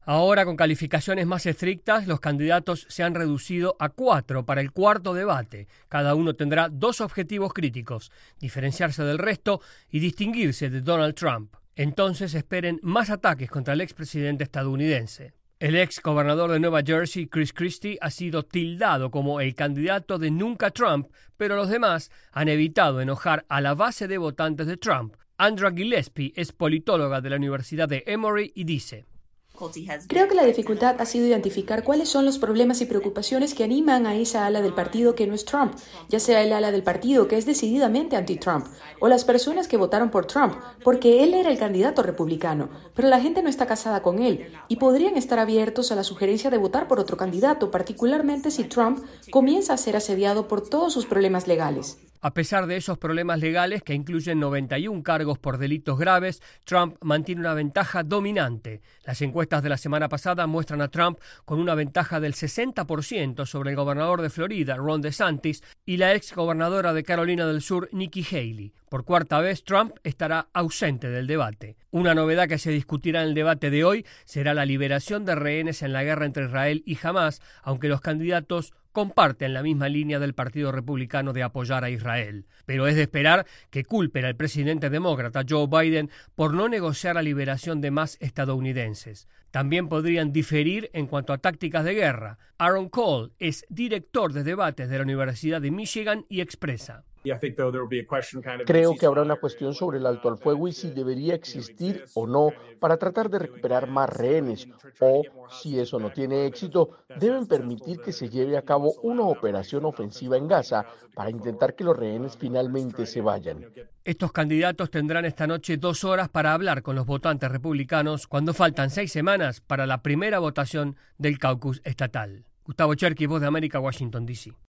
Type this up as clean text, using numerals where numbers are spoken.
Ahora, con calificaciones más estrictas, los candidatos se han reducido a 4 para el cuarto debate. Cada uno tendrá 2 objetivos críticos: diferenciarse del resto y distinguirse de Donald Trump. Entonces esperen más ataques contra el expresidente estadounidense. El ex gobernador de Nueva Jersey, Chris Christie, ha sido tildado como el candidato de nunca Trump, pero los demás han evitado enojar a la base de votantes de Trump. Andrea Gillespie es politóloga de la Universidad de Emory y dice: Creo que la dificultad ha sido identificar cuáles son los problemas y preocupaciones que animan a esa ala del partido que no es Trump, ya sea el ala del partido que es decididamente anti-Trump, o las personas que votaron por Trump, porque él era el candidato republicano, pero la gente no está casada con él, y podrían estar abiertos a la sugerencia de votar por otro candidato, particularmente si Trump comienza a ser asediado por todos sus problemas legales. A pesar de esos problemas legales, que incluyen 91 cargos por delitos graves, Trump mantiene una ventaja dominante. Las encuestas de la semana pasada muestran a Trump con una ventaja del 60% sobre el gobernador de Florida, Ron DeSantis, y la ex gobernadora de Carolina del Sur, Nikki Haley. Por cuarta vez, Trump estará ausente del debate. Una novedad que se discutirá en el debate de hoy será la liberación de rehenes en la guerra entre Israel y Hamás, aunque los candidatos comparten la misma línea del Partido Republicano de apoyar a Israel. Pero es de esperar que culpen al presidente demócrata Joe Biden por no negociar la liberación de más estadounidenses. También podrían diferir en cuanto a tácticas de guerra. Aaron Cole es director de debates de la Universidad de Michigan y expresa: Creo que habrá una cuestión sobre el alto al fuego y si debería existir o no para tratar de recuperar más rehenes, o, si eso no tiene éxito, deben permitir que se lleve a cabo una operación ofensiva en Gaza para intentar que los rehenes finalmente se vayan. Estos candidatos tendrán esta noche 2 horas para hablar con los votantes republicanos cuando faltan 6 semanas para la primera votación del caucus estatal. Gustavo Cherkis, Voz de América, Washington, D.C.